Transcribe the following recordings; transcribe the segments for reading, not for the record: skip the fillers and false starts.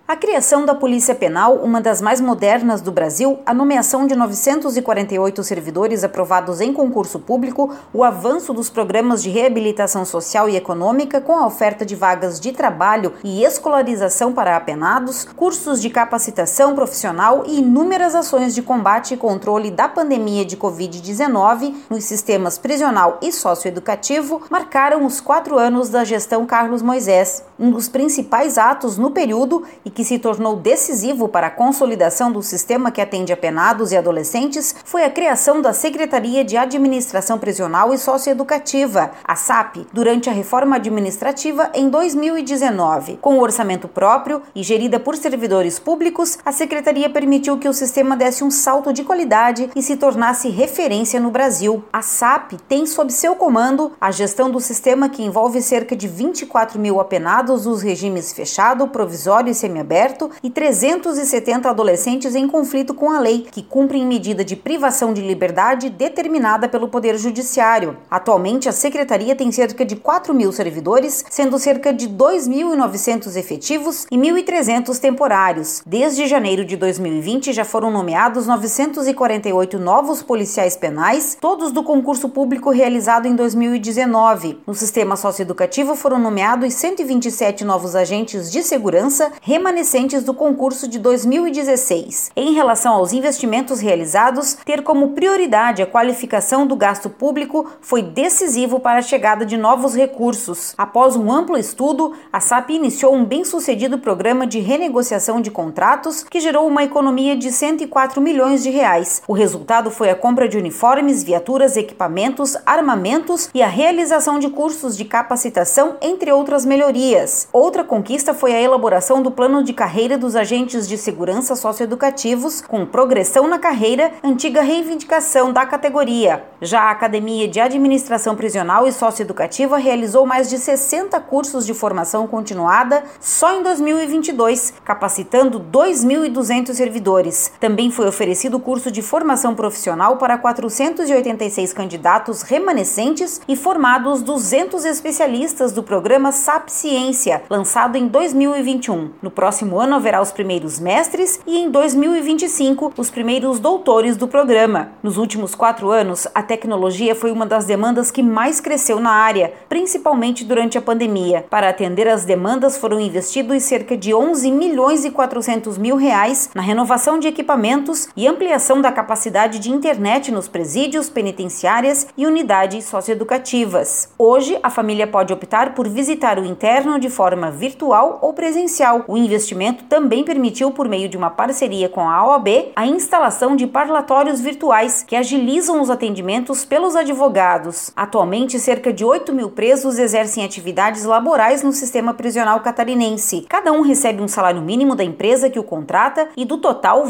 A criação da Polícia Penal, uma das mais modernas do Brasil, a nomeação de 948 servidores aprovados em concurso público, o avanço dos programas de reabilitação social e econômica com a oferta de vagas de trabalho e escolarização para apenados, cursos de capacitação profissional e inúmeras ações de combate e controle da pandemia de Covid-19 nos sistemas prisional e socioeducativo marcaram os 4 anos da gestão Carlos Moisés. Um dos principais atos no período e que se tornou decisivo para a consolidação do sistema que atende apenados e adolescentes foi a criação da Secretaria de Administração Prisional e Socioeducativa, a SAP, durante a reforma administrativa em 2019. Com o orçamento próprio e gerida por servidores públicos, a Secretaria permitiu que o sistema desse um salto de qualidade e se tornasse referência no Brasil. A SAP tem sob seu comando a gestão do sistema que envolve cerca de 24 mil apenados dos regimes fechado, provisório e semiaberto e 370 adolescentes em conflito com a lei, que cumprem medida de privação de liberdade determinada pelo Poder Judiciário. Atualmente, a Secretaria tem cerca de 4 mil servidores, sendo cerca de 2.900 efetivos e 1.300 temporários. Desde janeiro de 2020, já foram nomeados 948 novos policiais penais, todos do concurso público realizado em 2019. No sistema socioeducativo foram nomeados 127 novos agentes de segurança remanescentes do concurso de 2016. Em relação aos investimentos realizados, ter como prioridade a qualificação do gasto público foi decisivo para a chegada de novos recursos. Após um amplo estudo, a SAP iniciou um bem-sucedido programa de renegociação de contratos que gerou uma economia de 104 milhões de reais. O resultado foi a compra de uniformes, viaturas, equipamentos, armamentos e a realização de cursos de capacitação, entre outras melhorias. Outra conquista foi a elaboração do plano de carreira dos agentes de segurança socioeducativos, com progressão na carreira, antiga reivindicação da categoria. Já a Academia de Administração Prisional e Socioeducativa realizou mais de 60 cursos de formação continuada só em 2022, capacitando 2.200 servidores. Também foi oferecido curso de formação profissional para 486 candidatos remanescentes e formados 200 especialistas do programa SAP Ciência, lançado em 2021. No próximo ano haverá os primeiros mestres e em 2025 os primeiros doutores do programa. Nos últimos 4 anos, a tecnologia foi uma das demandas que mais cresceu na área, principalmente durante a pandemia. Para atender às demandas foram investidos cerca de 11 milhões e 400 mil reais na renovação de equipamentos e ampliação da capacidade de internet nos presídios, penitenciárias e unidades socioeducativas. Hoje, a família pode optar por visitar o interno de forma virtual ou presencial. O investimento também permitiu, por meio de uma parceria com a OAB, a instalação de parlatórios virtuais que agilizam os atendimentos pelos advogados. Atualmente, cerca de 8 mil presos exercem atividades laborais no sistema prisional catarinense. Cada um recebe um salário mínimo da empresa que o contrata e, do total,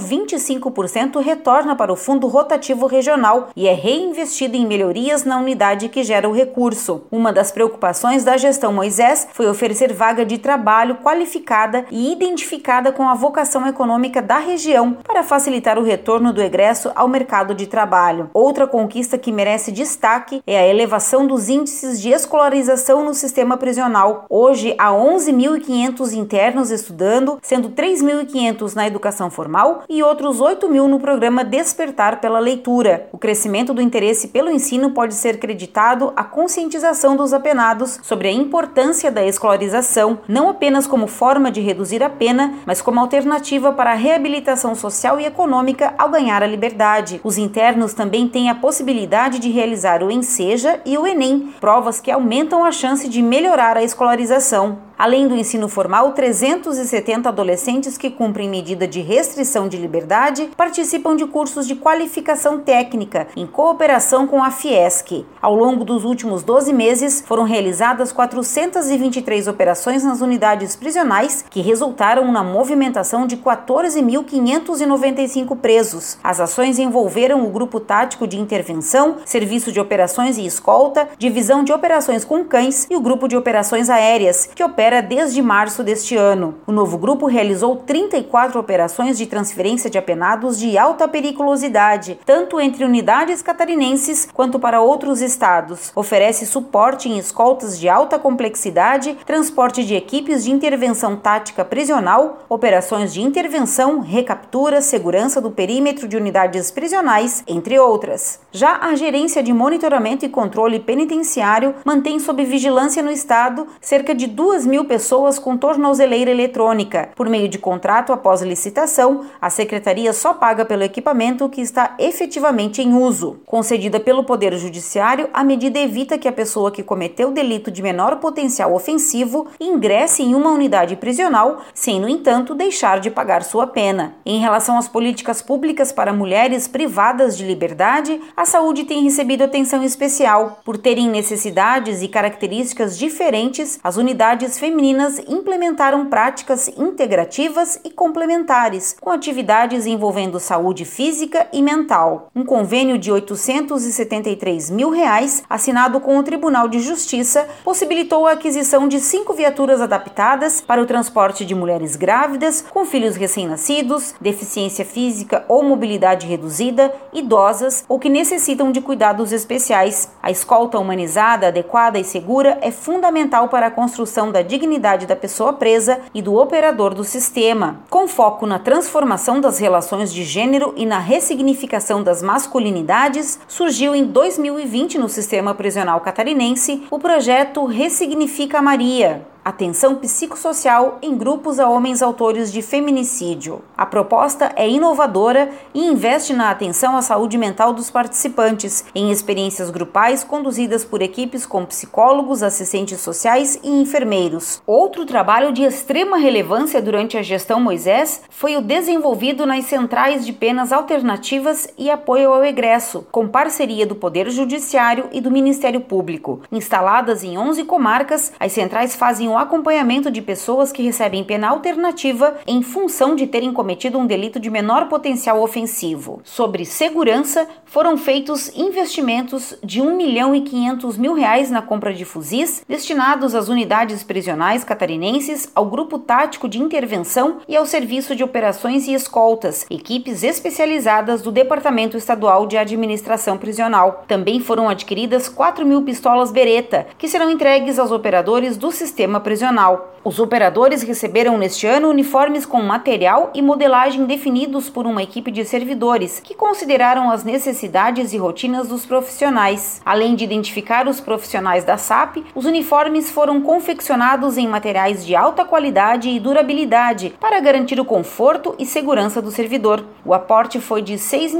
25% retorna para o Fundo Rotativo Regional e é reinvestido em melhorias na unidade que gera o recurso. Uma das preocupações da gestão Moisés foi oferecer vaga de trabalho qualificada e identificada com a vocação econômica da região para facilitar o retorno do egresso ao mercado de trabalho. Outra conquista que merece destaque é a elevação dos índices de escolarização no sistema prisional. Hoje, há 11.500 internos estudando, sendo 3.500 na educação formal e outros 8.000 no programa Despertar pela Leitura. O crescimento do interesse pelo ensino pode ser creditado à conscientização dos apenados sobre a importância da escolarização, não apenas como forma de reduzir a pena, mas como alternativa para a reabilitação social e econômica ao ganhar a liberdade. Os internos também têm a possibilidade de realizar o Enseja e o Enem, provas que aumentam a chance de melhorar a escolarização. Além do ensino formal, 370 adolescentes que cumprem medida de restrição de liberdade participam de cursos de qualificação técnica em cooperação com a Fiesc. Ao longo dos últimos 12 meses, foram realizadas 423 operações nas unidades prisionais, que resultaram na movimentação de 14.595 presos. As ações envolveram o Grupo Tático de Intervenção, Serviço de Operações e Escolta, Divisão de Operações com Cães e o Grupo de Operações Aéreas, que opera opera desde março deste ano. O novo grupo realizou 34 operações de transferência de apenados de alta periculosidade, tanto entre unidades catarinenses quanto para outros estados. Oferece suporte em escoltas de alta complexidade, transporte de equipes de intervenção tática prisional, operações de intervenção, recaptura, segurança do perímetro de unidades prisionais, entre outras. Já a Gerência de Monitoramento e Controle Penitenciário mantém sob vigilância no estado cerca de 2.000 pessoas com tornozeleira eletrônica. Por meio de contrato após licitação, a Secretaria só paga pelo equipamento que está efetivamente em uso. Concedida pelo Poder Judiciário, a medida evita que a pessoa que cometeu delito de menor potencial ofensivo ingresse em uma unidade prisional, sem, no entanto, deixar de pagar sua pena. Em relação às políticas públicas para mulheres privadas de liberdade, a saúde tem recebido atenção especial. Por terem necessidades e características diferentes, as unidades femininas implementaram práticas integrativas e complementares, com atividades envolvendo saúde física e mental. Um convênio de R$ 873 mil, assinado com o Tribunal de Justiça, possibilitou a aquisição de 5 viaturas adaptadas para o transporte de mulheres grávidas, com filhos recém-nascidos, deficiência física ou mobilidade reduzida, idosas ou que necessitam de cuidados especiais. A escolta humanizada, adequada e segura é fundamental para a construção da dignidade da pessoa presa e do operador do sistema. Com foco na transformação das relações de gênero e na ressignificação das masculinidades, surgiu em 2020 no sistema prisional catarinense o projeto Ressignifica Maria. Atenção psicossocial em grupos a homens autores de feminicídio. A proposta é inovadora e investe na atenção à saúde mental dos participantes, em experiências grupais conduzidas por equipes com psicólogos, assistentes sociais e enfermeiros. Outro trabalho de extrema relevância durante a gestão Moisés foi o desenvolvido nas centrais de penas alternativas e apoio ao egresso, com parceria do Poder Judiciário e do Ministério Público. Instaladas em 11 comarcas, as centrais fazem o acompanhamento de pessoas que recebem pena alternativa em função de terem cometido um delito de menor potencial ofensivo. Sobre segurança, foram feitos investimentos de R$ 1.500.000 na compra de fuzis destinados às unidades prisionais catarinenses, ao Grupo Tático de Intervenção e ao Serviço de Operações e Escoltas, equipes especializadas do Departamento Estadual de Administração Prisional. Também foram adquiridas 4.000 pistolas Beretta, que serão entregues aos operadores do sistema prisional. Os operadores receberam neste ano uniformes com material e modelagem definidos por uma equipe de servidores que consideraram as necessidades e rotinas dos profissionais. Além de identificar os profissionais da SAP, os uniformes foram confeccionados em materiais de alta qualidade e durabilidade para garantir o conforto e segurança do servidor. O aporte foi de R$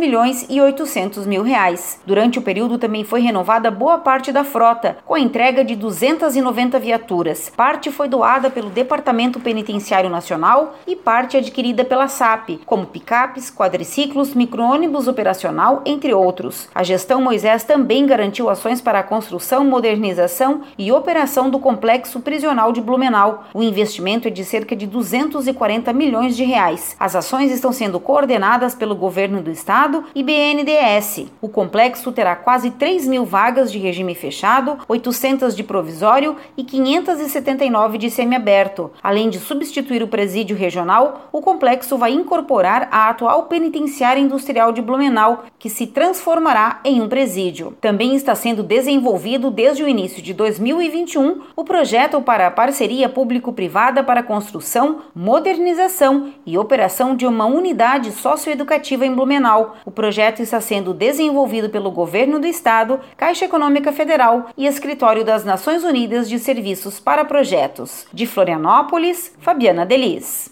6.800.000. Durante o período também foi renovada boa parte da frota, com a entrega de 290 viaturas. Parte foi doada pelo Departamento Penitenciário Nacional e parte adquirida pela SAP, como picapes, quadriciclos, micro-ônibus operacional, entre outros. A gestão Moisés também garantiu ações para a construção, modernização e operação do complexo prisional de Blumenau. O investimento é de cerca de R$ 240 milhões. As ações estão sendo coordenadas pelo Governo do Estado e BNDES. O complexo terá quase 3.000 vagas de regime fechado, 800 de provisório e 579 de semiaberto. Além de substituir o presídio regional, o complexo vai incorporar a atual penitenciária industrial de Blumenau, que se transformará em um presídio. Também está sendo desenvolvido desde o início de 2021 o projeto para a parceria público-privada para a construção, modernização e operação de uma unidade socioeducativa em Blumenau. O projeto está sendo desenvolvido pelo Governo do Estado, Caixa Econômica Federal e Escritório das Nações Unidas de Serviços para Projetos. De Florianópolis, Fabiana Delis.